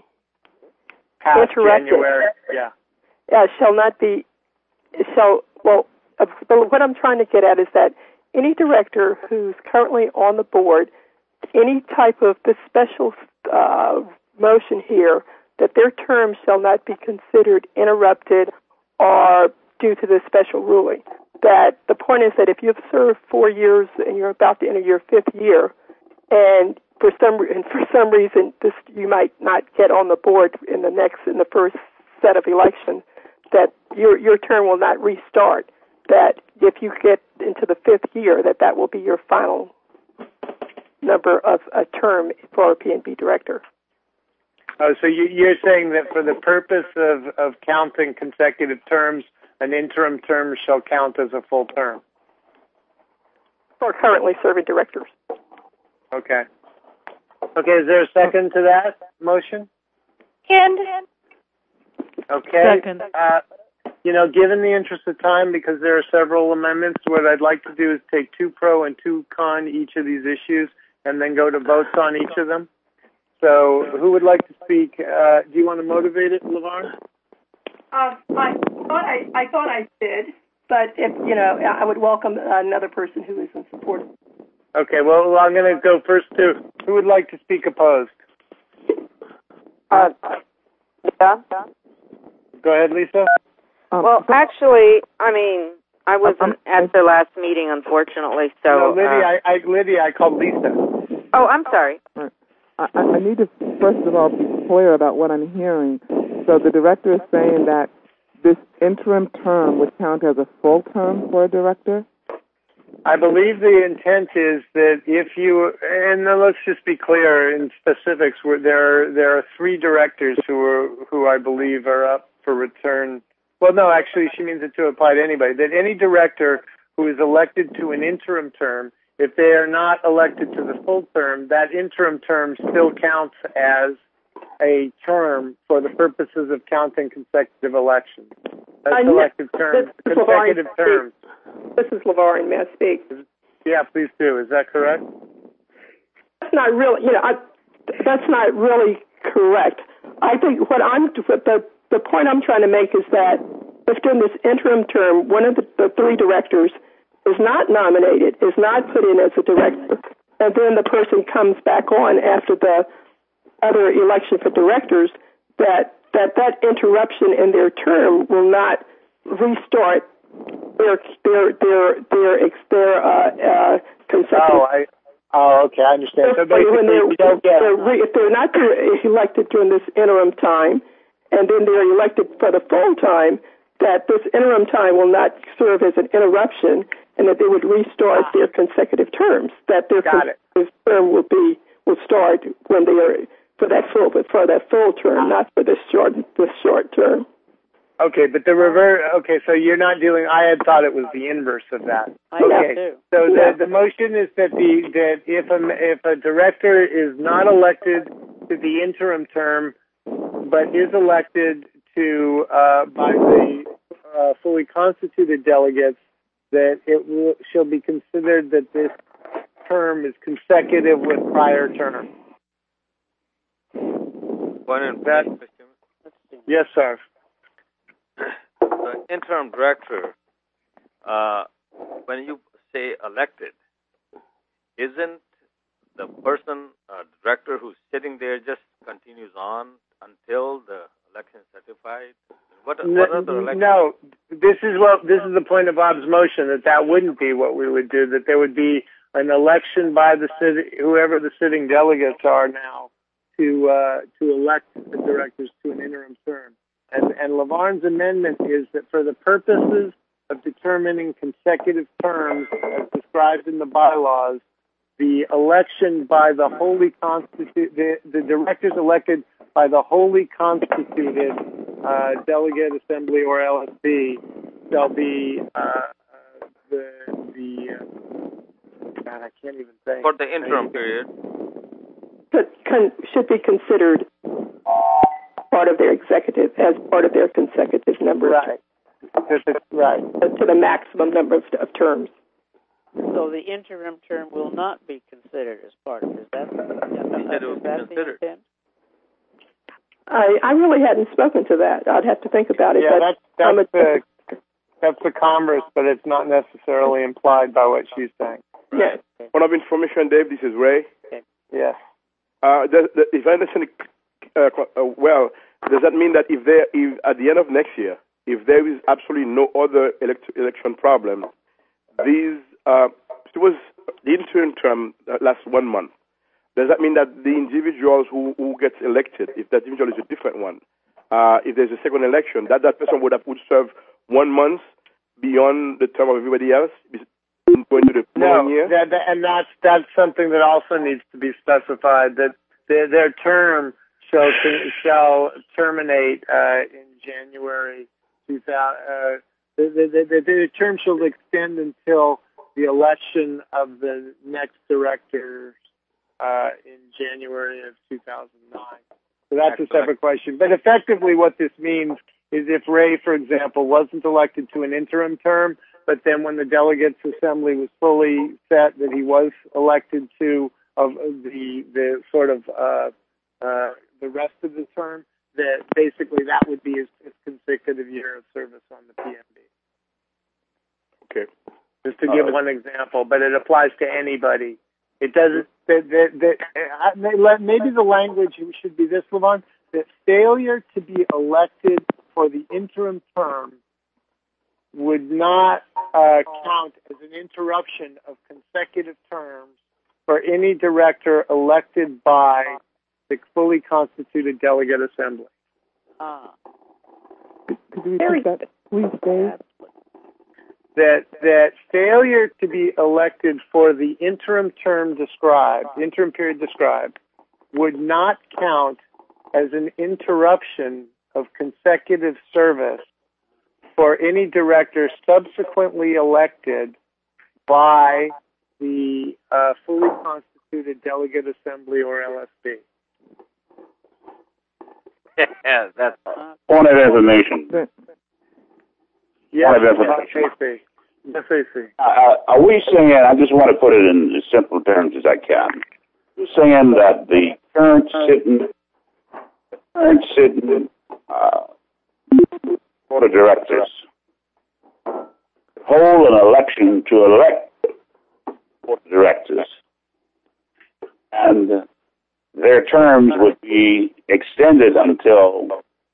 Past interrupted. January, yeah. Uh, shall not be. Shall well. Uh, what I'm trying to get at is that any director who's currently on the board, any type of this special uh, motion here, that their term shall not be considered interrupted or due to this special ruling. That the point is that if you've served four years and you're about to enter your fifth year, and for some and for some reason this you might not get on the board in the next in the first set of elections, that your your term will not restart. That if you get into the fifth year, that that will be your final number of a term for a P N B director. Oh, so you, you're saying that for the purpose of, of counting consecutive terms, an interim term shall count as a full term? For currently serving directors. Okay. Okay, is there a second to that motion? Ken? Okay. Second. Uh, you know, given the interest of time, because there are several amendments, what I'd like to do is take two pro and two con each of these issues and then go to votes on each of them. So who would like to speak? Uh, do you want to motivate it, LaVarn? Uh, I thought I, I thought I did, but if you know, I would welcome another person who is in support. Okay, well, I'm going to go first to who would like to speak opposed. Uh, yeah. Go ahead, Lisa. Um, well, actually, I mean, I wasn't at the last meeting, unfortunately. So, no, Lydia, uh, I, I, Lydia, I called Lisa. Oh, I'm sorry. I, I need to first of all be clear about what I'm hearing. So the director is saying that this interim term would count as a full term for a director? I believe the intent is that if you, and then let's just be clear in specifics, where there there are three directors who are who I believe are up for return. Well, no, actually, she means it to apply to anybody. That any director who is elected to an interim term, if they are not elected to the full term, that interim term still counts as a term for the purposes of counting consecutive elections. That's uh, elective terms, consecutive terms. This is LaVarn, may I speak? Yeah, please do. Is that correct? That's not really, you know, I, that's not really correct. I think what I'm, the, the point I'm trying to make is that if during this interim term, one of the, the three directors is not nominated, is not put in as a director, and then the person comes back on after the other election for directors, that that, that interruption in their term will not restart their their their their their uh, uh, consecutive. Oh, I, oh, okay, I understand. So basically, when they're, you don't get they're re, if they're not elected during this interim time, and then they're elected for the full time, that this interim time will not serve as an interruption, and that they would restart ah. their consecutive terms. That their Got consecutive it. term will be will start when they are for that full for that full term, ah. not for this short this short term. Okay, but the reverse. Okay, so you're not dealing. I had thought it was the inverse of that. I okay, too. so yeah. the the motion is that the that if a if a director is not elected to the interim term, but is elected to uh, by the uh, fully constituted delegates, that it will shall be considered that this term is consecutive with prior term. One in that. Yes, sir. The interim director, uh, when you say elected, isn't the person, uh, director who's sitting there just continues on until the election is certified? What, no, what other elections? No, this is what this is the point of Bob's motion, that that wouldn't be what we would do. That there would be an election by the city, whoever the sitting delegates are now, to uh, to elect the directors to an interim term. And, and LaVarn's amendment is that for the purposes of determining consecutive terms as described in the bylaws, the election by the wholly constituted, the, the directors elected by the wholly constituted uh, delegate assembly or L S B shall be uh, uh, the, the uh, God, I can't even say. For the interim period. But con- should be considered part of their executive, as part of their consecutive number right. of terms. Right. To the maximum number of, of terms. So the interim term will not be considered as part of it. Is that, Instead is it that considered. the intent? I, I really hadn't spoken to that. I'd have to think about it. Yeah, but that's, that's, the, that's the converse, but it's not necessarily implied by what she's saying. Yes. Point of information, Dave, this is Ray. Okay. Yes. Uh, the, the, if I understand it uh, uh, well, does that mean that if there, if at the end of next year, if there is absolutely no other elect- election problem, these uh, suppose the interim term lasts one month. Does that mean that the individuals who, who gets elected, if that individual is a different one, uh, if there's a second election, that that person would have would serve one month beyond the term of everybody else, going to the following no, year? That, that, and that's that's something that also needs to be specified, that their, their term shall shall terminate uh, in January two thousand. Uh, the, the, the, the term shall extend until the election of the next director uh, in January of two thousand nine. So that's a separate question. But effectively, what this means is if Ray, for example, wasn't elected to an interim term, but then when the delegates' assembly was fully set, that he was elected to of the the sort of uh, uh, the rest of the term, that basically that would be his, his consecutive year of service on the P M B. Okay. Just to give uh, one example, but it applies to anybody. It doesn't. That, that, that, maybe the language should be this, LaVarn: that failure to be elected for the interim term would not uh, count as an interruption of consecutive terms for any director elected by the fully constituted delegate assembly. Ah. Could you repeat that, please, Dave? That that failure to be elected for the interim term described, interim period described, would not count as an interruption of consecutive service for any director subsequently elected by the uh, fully constituted delegate assembly or L S B. Yeah, that's Point of information. Yes, Point of information. Yes, I see. Uh, are we saying, I just want to put it in as simple terms as I can, we're saying that the current sitting, current sitting uh, board of directors hold an election to elect board of directors, and their terms would be extended until,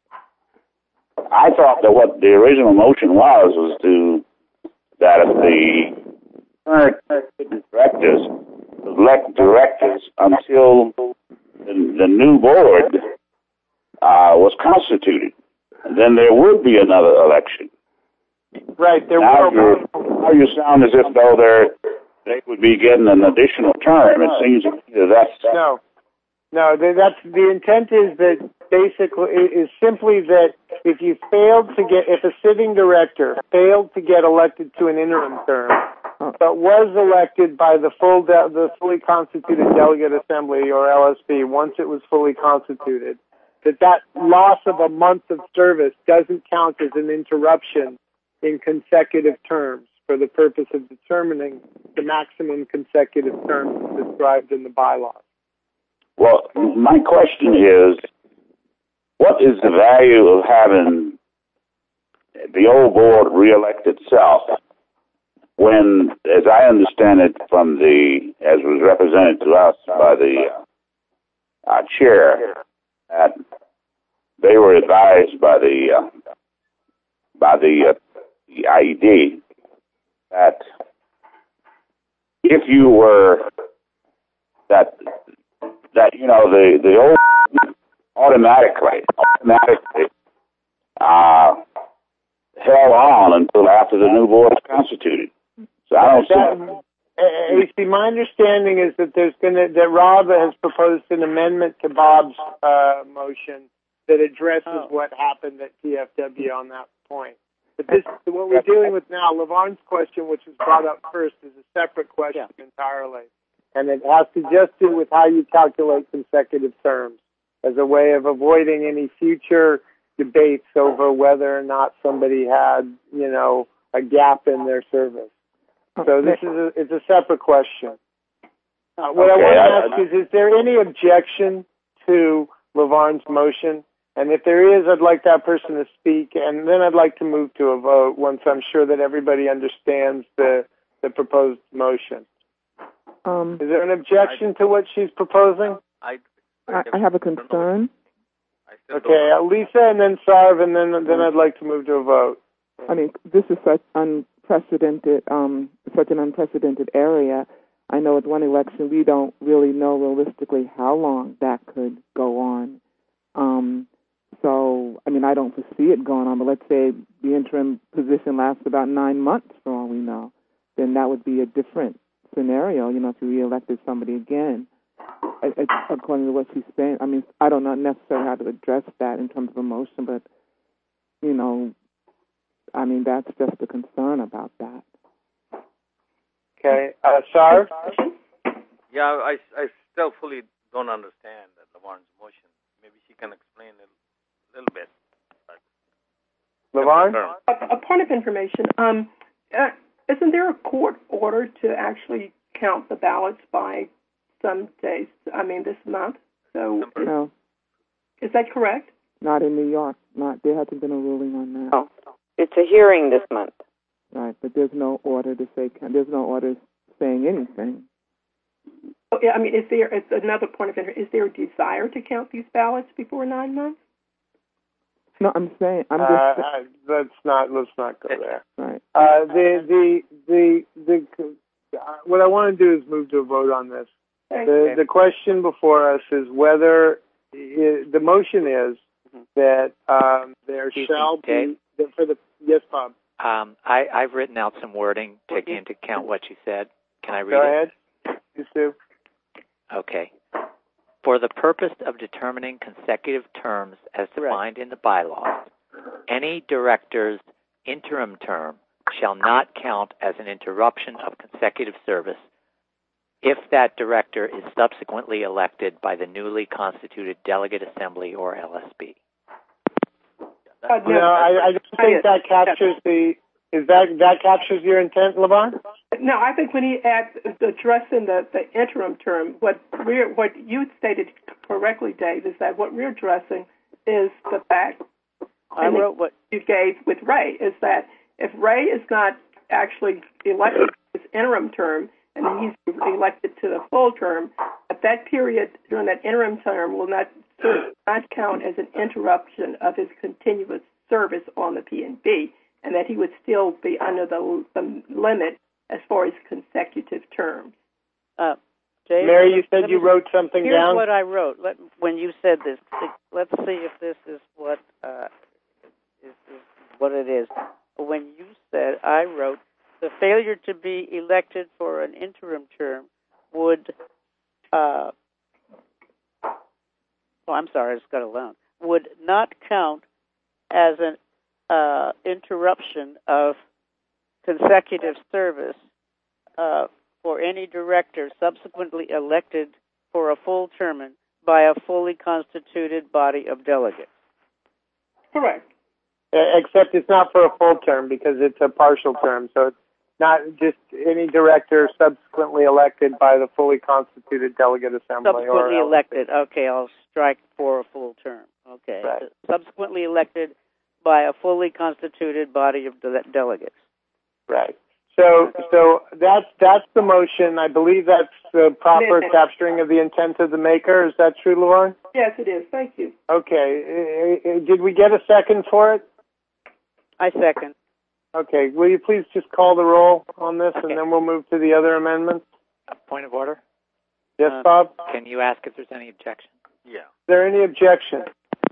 I thought that what the original motion was, was to, that if the current directors elect directors until the, the new board uh, was constituted, and then there would be another election. Right, there now will. Now you sound as if though they're, they would be getting an additional term. It seems that that's... No. No, that's the intent is that basically is simply that if you failed to get, if a sitting director failed to get elected to an interim term, but was elected by the full de- the fully constituted delegate assembly or L S B once it was fully constituted, that that loss of a month of service doesn't count as an interruption in consecutive terms for the purpose of determining the maximum consecutive terms described in the bylaws. Well, my question is, what is the value of having the old board reelect itself when, as I understand it from the, as was represented to us by the uh, uh, chair, that they were advised by the uh, by the, uh, the I E D that if you were that that you know the the old automatically automatically uh, held on until after the new board is constituted. So I don't see. A C, my understanding is that there's going to that Rob has proposed an amendment to Bob's uh, motion that addresses oh. what happened at T F W on that point. But this, what we're dealing with now, LaVarn's question, which was brought up first, is a separate question yeah. entirely, and it has to just do with how you calculate consecutive terms as a way of avoiding any future debates over whether or not somebody had, you know, a gap in their service. So this is a, it's a separate question. Uh, what okay, I want to ask I, is, is there any objection to LaVarn's motion? And if there is, I'd like that person to speak, and then I'd like to move to a vote once I'm sure that everybody understands the, the proposed motion. Um, is there an objection I, to what she's proposing? I, I, I have a concern. Okay, uh, Lisa and then Sarv, and then then I'd like to move to a vote. I mean, this is such unprecedented, um, such an unprecedented area. I know with one election, we don't really know realistically how long that could go on. Um, so, I mean, I don't foresee it going on, but let's say the interim position lasts about nine months for all we know, then that would be a different scenario, you know, if you reelected somebody again. I, I, according to what she's saying, I mean, I don't know necessarily how to address that in terms of emotion, but, you know, I mean, that's just a concern about that. Okay. Uh, Sarv? Yeah, I, I still fully don't understand LaVarn's motion. Maybe she can explain it a little bit. LaVarn? A, a point of information. Um, uh, isn't there a court order to actually count the ballots by some days? I mean, this month. So no. Is that correct? Not in New York. Not there hasn't been a ruling on that. Oh, it's a hearing this month. Right, but there's no order to say. There's no order saying anything. Oh, yeah, I mean, is there? It's another point of interest. Is there a desire to count these ballots before nine months? No, I'm saying I'm just. Uh, let's not let's not go there. Right. Uh, the the the the uh, what I want to do is move to a vote on this. The the question before us is whether I, the motion is that um, there shall be that for the yes, Bob. Um, I, I've written out some wording taking into account what you said. Can I read Go it? ahead. You Sue. Okay. For the purpose of determining consecutive terms as defined in the bylaws, any director's interim term shall not count as an interruption of consecutive service if that director is subsequently elected by the newly constituted delegate assembly or L S B. Uh, no, I, I don't think that captures the. Is that that captures your intent, Levon? No, I think when he adds addressing the, the interim term, what we're what you stated correctly, Dave, is that what we're addressing is the fact I wrote what you gave with Ray is that if Ray is not actually elected to his interim term and he's elected to the full term, at that period during that interim term will not not count as an interruption of his continuous service on the P N B, and that he would still be under the, the limit as far as consecutive terms. Uh, Dave, Mary, you said you me, wrote something here's down? Here's what I wrote. Let, when you said this, let's see if this is what uh, is, is what it is. When you said, I wrote, the failure to be elected for an interim term would, uh, oh, I'm sorry, I just got it alone, would not count as an uh, interruption of consecutive service uh, for any director subsequently elected for a full term by a fully constituted body of delegates. Correct. Except it's not for a full term because it's a partial term, so it's not just any director subsequently elected by the fully constituted delegate assembly. Subsequently or elected. Okay, I'll strike for a full term. Okay. Right. Subsequently elected by a fully constituted body of de- delegates. Right. So, so that's that's the motion. I believe that's the proper capturing of the intent of the maker. Is that true, Lauren? Yes, it is. Thank you. Okay. Did we get a second for it? I second. Okay. Will you please just call the roll on this, Okay. and then we'll move to the other amendments? A point of order? Yes, uh, Bob? Can you ask if there's any objection? Yeah. Is there any objection?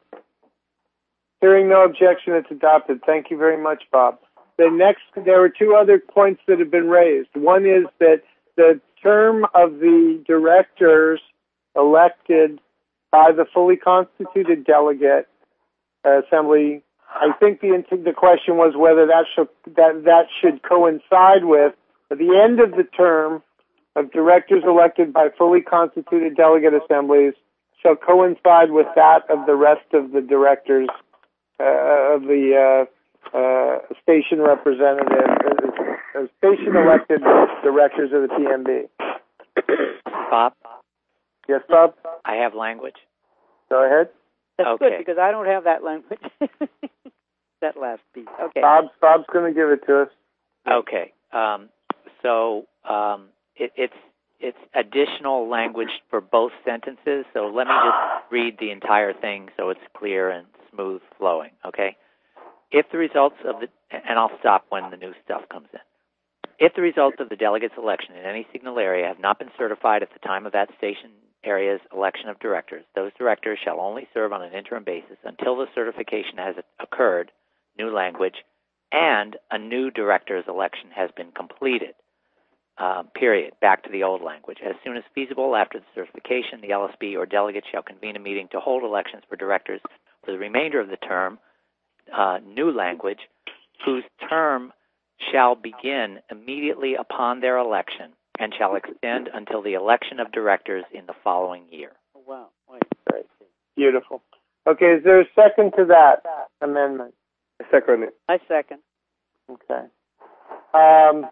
Hearing no objection, it's adopted. Thank you very much, Bob. The next, there were two other points that have been raised. One is that the term of the directors elected by the fully constituted delegate uh, assembly, I think the the question was whether that should that that should coincide with the end of the term of directors elected by fully constituted delegate assemblies shall coincide with that of the rest of the directors uh, of the uh, uh, station representative, uh, station elected directors of the P M B. Bob? Yes, Bob? I have language. Go ahead. That's okay. good because I don't have that language. That last piece. Okay. Bob, Bob's going to give it to us. Okay. Um, so um, it, it's it's additional language for both sentences. So let me just read the entire thing so it's clear and smooth flowing. Okay. If the results of the and I'll stop when the new stuff comes in. If the results of the delegates' election in any signal area have not been certified at the time of that station area's election of directors, those directors shall only serve on an interim basis until the certification has occurred, new language, and a new director's election has been completed, uh, period, back to the old language. As soon as feasible after the certification, the L S B or delegate shall convene a meeting to hold elections for directors for the remainder of the term, uh, new language, whose term shall begin immediately upon their election and shall extend until the election of directors in the following year. Oh, wow. Wait. Great. Beautiful. Okay, is there a second to that amendment? I second it. I second. Okay. Um,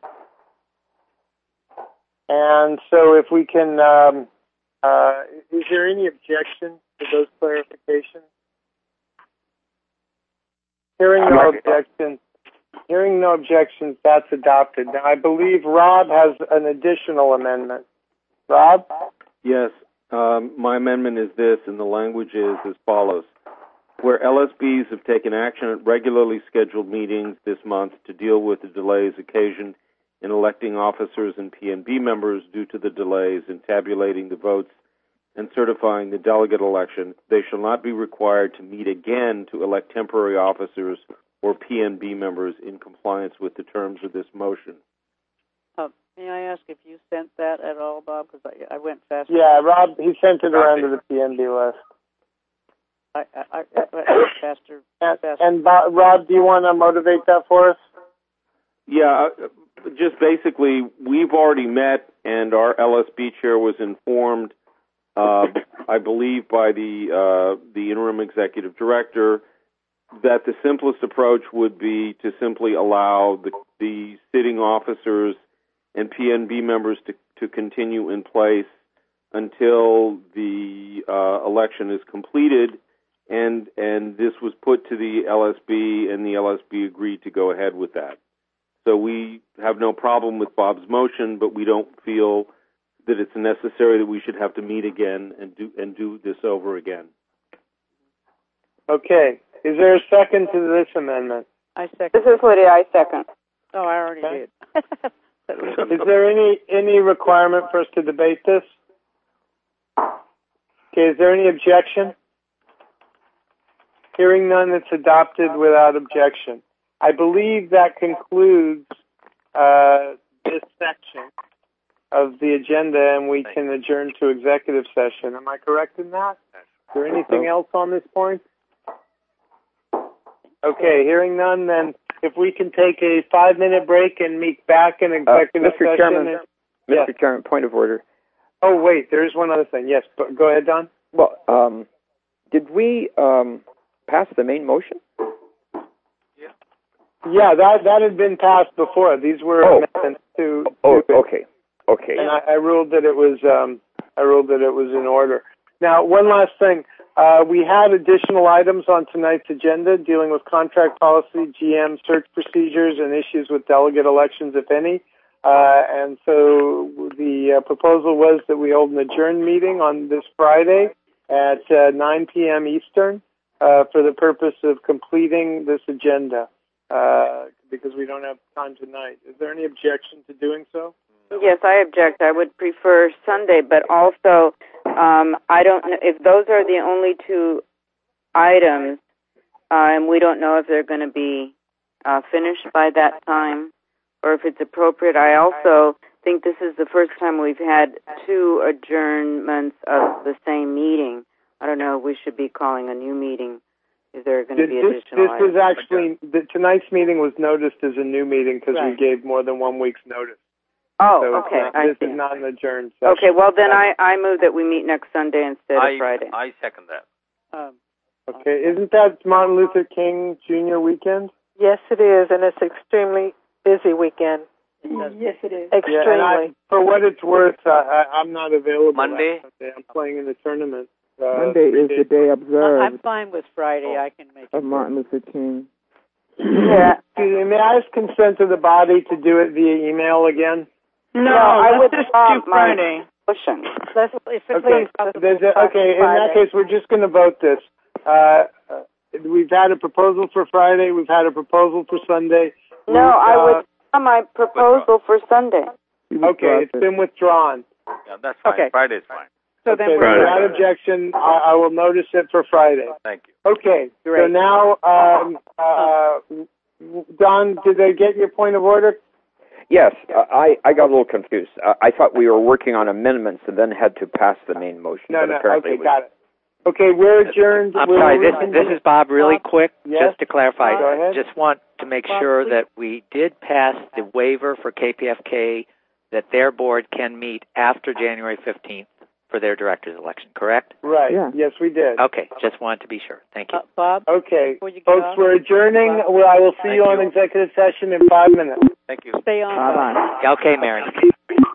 and so if we can, um, uh, is there any objection to those clarifications? Hearing no objections, hearing no objections, that's adopted. Now, I believe Rob has an additional amendment. Rob? Yes. Um, my amendment is this, and the language is as follows. where L S Bs have taken action at regularly scheduled meetings this month to deal with the delays occasioned in electing officers and P N B members due to the delays in tabulating the votes and certifying the delegate election, they shall not be required to meet again to elect temporary officers or P N B members in compliance with the terms of this motion. Uh, may I ask if you sent that at all, Bob? Because I, I went fast. Yeah, Rob, he sent it around to the P N B list. I, I, I, I went faster. And, faster. and Bob, Rob, do you want to motivate that for us? Yeah, uh, just basically, we've already met, and our L S B chair was informed, uh, I believe, by the uh, the interim executive director, that the simplest approach would be to simply allow the, the sitting officers and P N B members to, to continue in place until the uh, election is completed, and and this was put to the L S B, and the L S B agreed to go ahead with that. So we have no problem with Bob's motion, but we don't feel that it's necessary that we should have to meet again and do and do this over again. Okay. Is there a second to this amendment? I second. This is Lydia. I second. Oh, I already Okay. did. Is there any any requirement for us to debate this? Okay. Is there any objection? Hearing none, it's adopted without objection. I believe that concludes uh, this section of the agenda, and we can adjourn to executive session. Am I correct in that? Is there anything else on this point? Okay, hearing none, then if we can take a five-minute break and meet back in executive uh, Mister session. Chairman, and, Mister yes. Chairman, point of order. Oh, wait, there is one other thing. Yes, but go ahead, Don. Well, um, did we um, pass the main motion? Yeah, that that had been passed before. These were Oh. amendments to. to Oh, it. okay, okay. And I, I ruled that it was um, I ruled that it was in order. Now, one last thing. Uh, we had additional items on tonight's agenda dealing with contract policy, G M search procedures, and issues with delegate elections, if any. Uh, and so the uh, proposal was that we hold an adjourned meeting on this Friday at uh, nine p.m. Eastern uh, for the purpose of completing this agenda. Uh, because we don't have time tonight. Is there any objection to doing so? Yes, I object. I would prefer Sunday, but also um, I don't know if those are the only two items, uh, and we don't know if they're going to be uh, finished by that time or if it's appropriate. I also think this is the first time we've had two adjournments of the same meeting. I don't know if we should be calling a new meeting. Is there going to be this, additional This items? is actually, the, tonight's meeting was noticed as a new meeting because Right. we gave more than one week's notice. Oh, so okay. Not, I this see. is not an adjourned session. Okay, well then I, I move that we meet next Sunday instead I, of Friday. I second that. Um, Okay, isn't that Martin Luther King Junior weekend? Yes, it is, and it's extremely busy weekend. Yes, it is. Extremely. Yeah, and I, for what it's worth, uh, I, I'm not available Monday? that Sunday. I'm playing in the tournament. Uh, Monday three is the days. day I- observed I'm fine with Friday. I can make of it. Martin Luther King. Yeah. Excuse me, may I ask consent of the body to do it via email again? No, No, I let's would just stop do my Friday. motion. Let's, if it's Okay. There's a, okay. In that case, we're just going to vote this. Uh, uh, we've had a proposal for Friday. We've had a proposal for Sunday. No, We've, I uh, would my proposal for Sunday. Okay, it's been withdrawn. Yeah, that's fine. Okay. Friday's fine. So okay, then we're without objection, I, I will notice it for Friday. Thank you. Okay, so Great. now, um, uh, Don, did I get your point of order? Yes, uh, I, I got a little confused. Uh, I thought we were working on amendments and then had to pass the main motion. No, but no, apparently okay, we, got it. Okay, we're adjourned. I'm We're- sorry, we're- this, this is Bob, really quick, Yes? just to clarify. Go ahead. Just want to make Bob, sure please. that we did pass the waiver for K P F K that their board can meet after January fifteenth for their director's election, correct? Right, Yeah. yes, we did. Okay, just wanted to be sure. Thank you. Uh, Bob, Okay, before you get folks, off, we're adjourning. Bob, Well, I will see Thank you on you. executive session in five minutes. Thank you. stay on. Bye-bye. Okay, Mary.